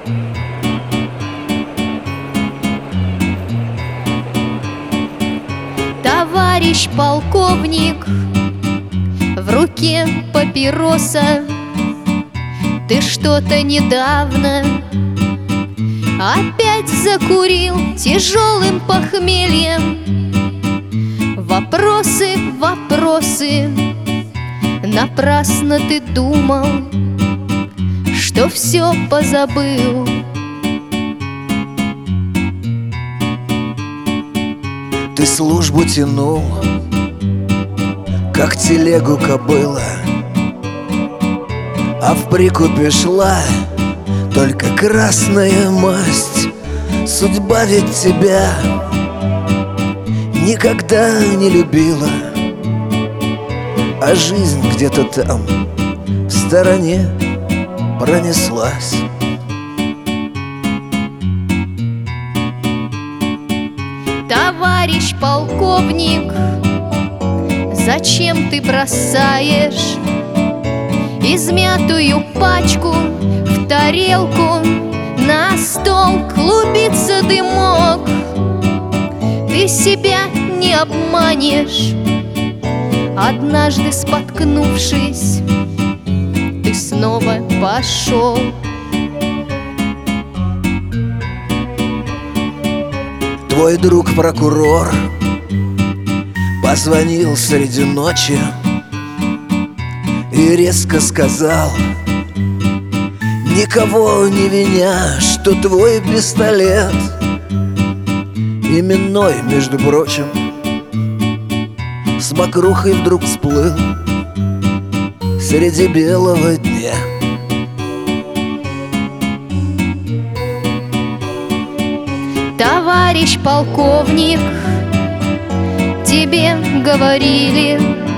Товарищ полковник, в руке папироса. Ты что-то недавно опять закурил тяжелым похмельем. Вопросы, вопросы, напрасно ты думал, что все позабыл. Ты службу тянул, как телегу кобыла, а в прикупе шла только красная масть. Судьба ведь тебя никогда не любила, а жизнь где-то там в стороне пронеслась. Товарищ полковник, зачем ты бросаешь измятую пачку в тарелку? На стол клубится дымок. Ты себя не обманешь. Однажды споткнувшись, ты снова пошел. Твой друг прокурор позвонил среди ночи и резко сказал, никого не виня, что твой пистолет именной, между прочим, с мокрухой вдруг всплыл среди белого дня. Товарищ полковник, тебе говорили,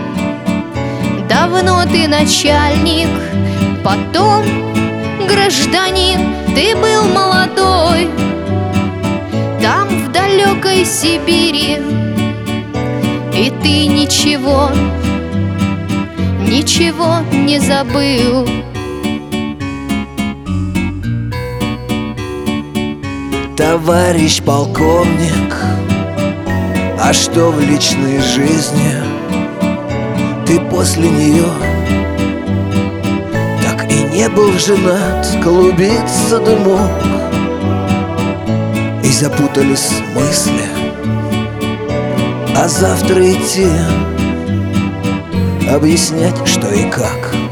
давно ты начальник, потом гражданин, ты был молодой. Там в далекой Сибири, и ты ничего, ничего не забыл. Товарищ полковник, а что в личной жизни? Ты после нее так и не был женат, клубится дымок, и запутались мысли, а завтра идти объяснять, что и как.